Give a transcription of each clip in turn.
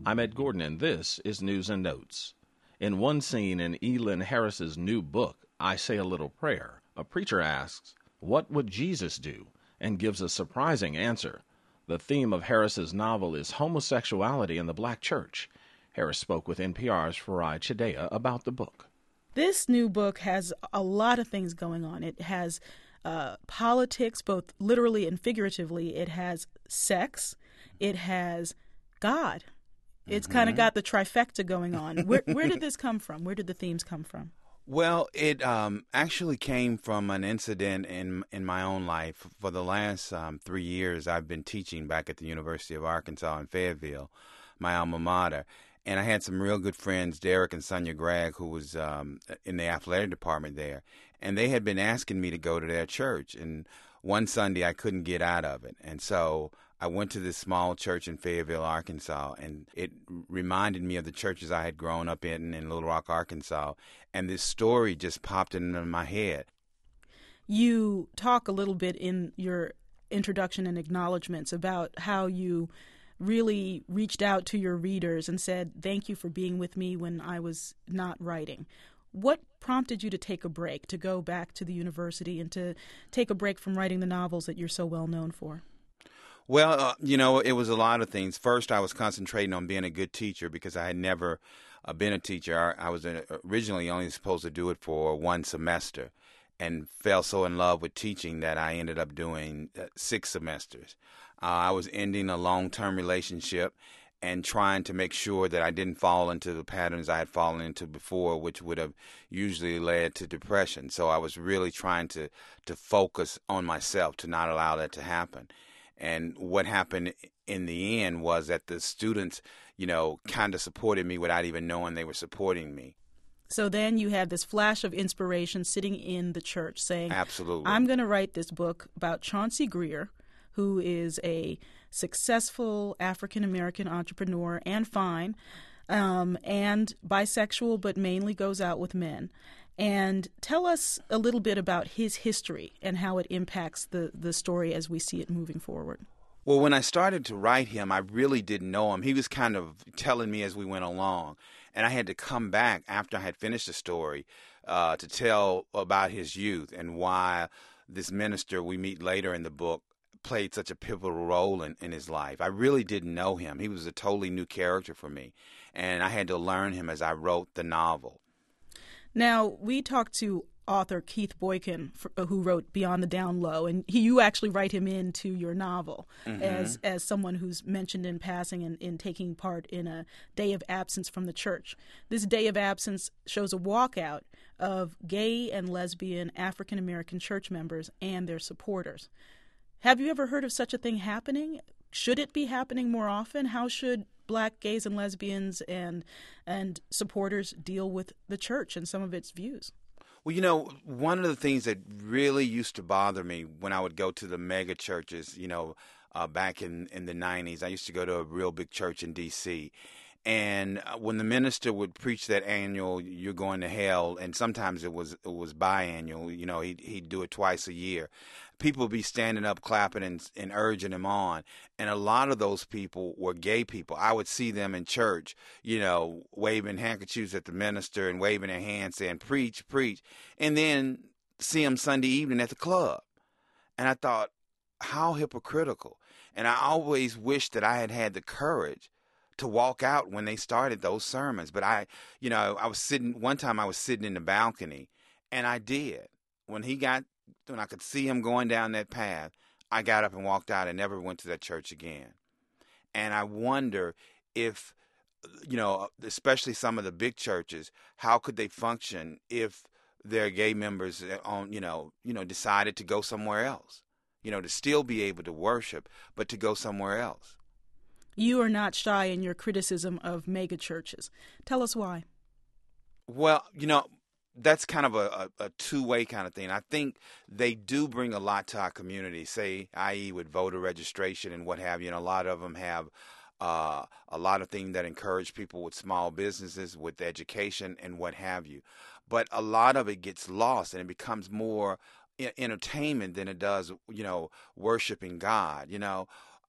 I'm Ed Gordon, and this is News and Notes. In one scene in Elin Harris's new book, I Say a Little Prayer, a preacher asks, "What would Jesus do?" and gives a surprising answer. The theme of Harris's novel is homosexuality in the black church. Harris spoke with NPR's Farai Chideya about the book. This new book has a lot of things going on. It has politics, both literally and figuratively. It has sex. It has God. It's kind of got the trifecta going on. Where did this come from? Where did the themes come from? Well, it actually came from an incident in my own life. For the last 3 years, I've been teaching back at the University of Arkansas in Fayetteville, my alma mater. And I had some real good friends, Derek and Sonia Gregg, who was in the athletic department there. And they had been asking me to go to their church. And one Sunday, I couldn't get out of it. And so I went to this small church in Fayetteville, Arkansas, and it reminded me of the churches I had grown up in Little Rock, Arkansas. And this story just popped into my head. You talk a little bit in your introduction and acknowledgments about how you really reached out to your readers and said, "Thank you for being with me when I was not writing." What prompted you to take a break, to go back to the university and to take a break from writing the novels that you're so well known for? Well, it was a lot of things. First, I was concentrating on being a good teacher because I had never been a teacher. I was originally only supposed to do it for one semester and fell so in love with teaching that I ended up doing 6 semesters. I was ending a long-term relationship and trying to make sure that I didn't fall into the patterns I had fallen into before, which would have usually led to depression. So I was really trying to focus on myself, to not allow that to happen. And what happened in the end was that the students, kind of supported me without even knowing they were supporting me. So then you had this flash of inspiration sitting in the church saying, "Absolutely, I'm going to write this book about Chauncey Greer, who is a successful African-American entrepreneur and fine, and bisexual, but mainly goes out with men. And tell us a little bit about his history and how it impacts the story as we see it moving forward." Well, when I started to write him, I really didn't know him. He was kind of telling me as we went along. And I had to come back after I had finished the story to tell about his youth and why this minister we meet later in the book played such a pivotal role in his life. I really didn't know him. He was a totally new character for me. And I had to learn him as I wrote the novel. Now, we talked to author Keith Boykin, who wrote Beyond the Down Low, and you actually write him into your novel as someone who's mentioned in passing in taking part in a day of absence from the church. This day of absence shows a walkout of gay and lesbian African-American church members and their supporters. Have you ever heard of such a thing happening? Should it be happening more often? How should black gays and lesbians and supporters deal with the church and some of its views? Well, one of the things that really used to bother me when I would go to the mega churches, back in the 90s, I used to go to a real big church in D.C., and when the minister would preach that annual "You're going to hell," and sometimes it was biannual, he'd do it twice a year, people would be standing up, clapping and urging him on. And a lot of those people were gay people. I would see them in church, waving handkerchiefs at the minister and waving their hands saying, "Preach, preach," and then see them Sunday evening at the club. And I thought, how hypocritical. And I always wished that I had had the courage to walk out when they started those sermons. But I was sitting in the balcony, and I did. When I could see him going down that path, I got up and walked out and never went to that church again. And I wonder if, especially some of the big churches, how could they function if their gay members decided to go somewhere else, to still be able to worship, but to go somewhere else. You are not shy in your criticism of mega churches. Tell us why. Well, that's kind of a two-way kind of thing. I think they do bring a lot to our community, say, i.e. with voter registration and what have you. And a lot of them have a lot of things that encourage people with small businesses, with education and what have you. But a lot of it gets lost and it becomes more entertainment than it does, worshiping God.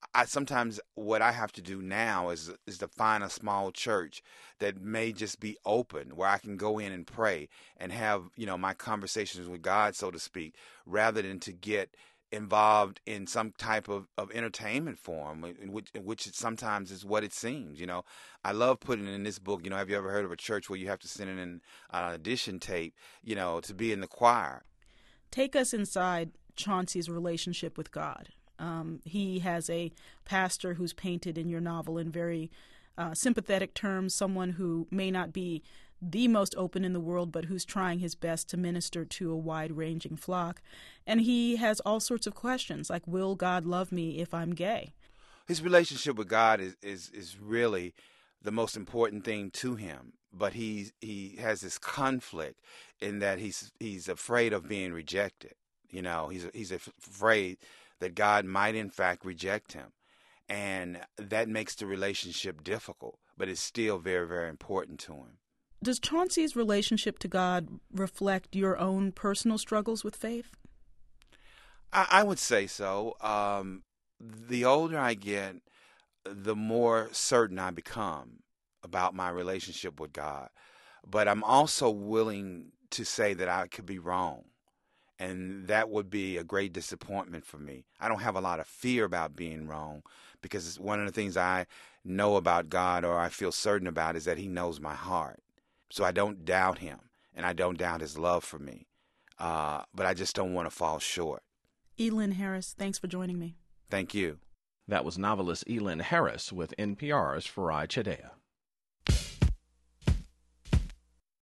sometimes what I have to do now is to find a small church that may just be open, where I can go in and pray and have, my conversations with God, so to speak, rather than to get involved in some type of entertainment form, which it sometimes is what it seems. I love putting in this book, have you ever heard of a church where you have to send in an audition tape, to be in the choir? Take us inside Chauncey's relationship with God. He has a pastor who's painted in your novel in very sympathetic terms, someone who may not be the most open in the world, but who's trying his best to minister to a wide-ranging flock. And he has all sorts of questions, like, will God love me if I'm gay? His relationship with God is really the most important thing to him. But he has this conflict in that he's afraid of being rejected. He's afraid that God might in fact reject him. And that makes the relationship difficult, but it's still very, very important to him. Does Chauncey's relationship to God reflect your own personal struggles with faith? I would say so. The older I get, the more certain I become about my relationship with God. But I'm also willing to say that I could be wrong. And that would be a great disappointment for me. I don't have a lot of fear about being wrong, because one of the things I know about God, or I feel certain about, is that he knows my heart. So I don't doubt him, and I don't doubt his love for me. But I just don't want to fall short. Elin Harris, thanks for joining me. Thank you. That was novelist Elin Harris with NPR's Farai Chideya.